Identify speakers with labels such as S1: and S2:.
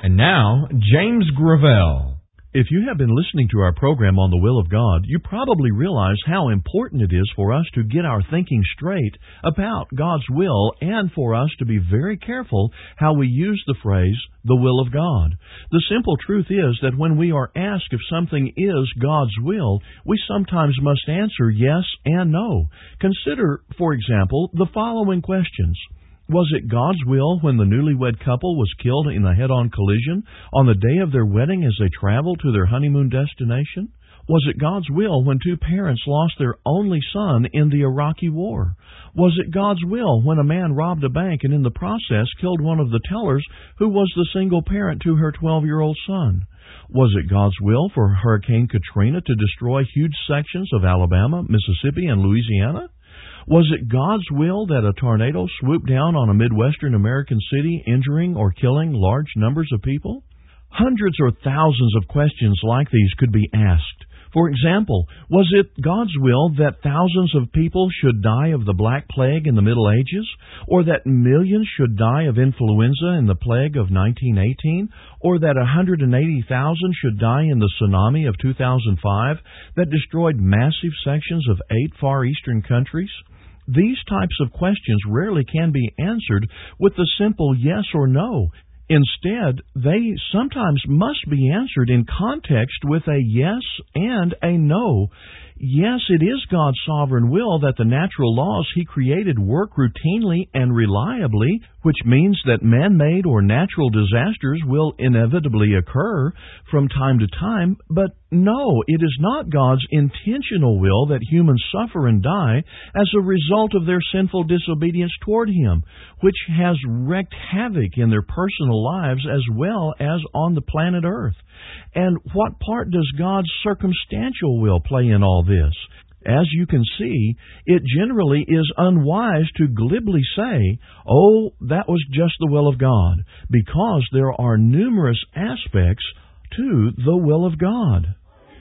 S1: And now, James Gravel. If you have been listening to our program on the will of God, you probably realize how important it is for us to get our thinking straight about God's will and for us to be very careful how we use the phrase, the will of God. The simple truth is that when we are asked if something is God's will, we sometimes must answer yes and no. Consider, for example, the following questions. Was it God's will when the newlywed couple was killed in a head-on collision on the day of their wedding as they traveled to their honeymoon destination? Was it God's will when two parents lost their only son in the Iraqi war? Was it God's will when a man robbed a bank and in the process killed one of the tellers who was the single parent to her 12-year-old son? Was it God's will for Hurricane Katrina to destroy huge sections of Alabama, Mississippi, and Louisiana? Was it God's will that a tornado swooped down on a Midwestern American city, injuring or killing large numbers of people? Hundreds or thousands of questions like these could be asked. For example, was it God's will that thousands of people should die of the Black Plague in the Middle Ages? Or that millions should die of influenza in the plague of 1918? Or that 180,000 should die in the tsunami of 2005 that destroyed massive sections of 8 Far Eastern countries? These types of questions rarely can be answered with the simple yes or no. Instead, they sometimes must be answered in context with a yes and a no. Yes, it is God's sovereign will that the natural laws He created work routinely and reliably, which means that man-made or natural disasters will inevitably occur from time to time. But no, it is not God's intentional will that humans suffer and die as a result of their sinful disobedience toward Him, which has wreaked havoc in their personal lives as well as on the planet Earth. And what part does God's circumstantial will play in all this? As you can see, it generally is unwise to glibly say, "Oh, that was just the will of God," because there are numerous aspects to the will of God.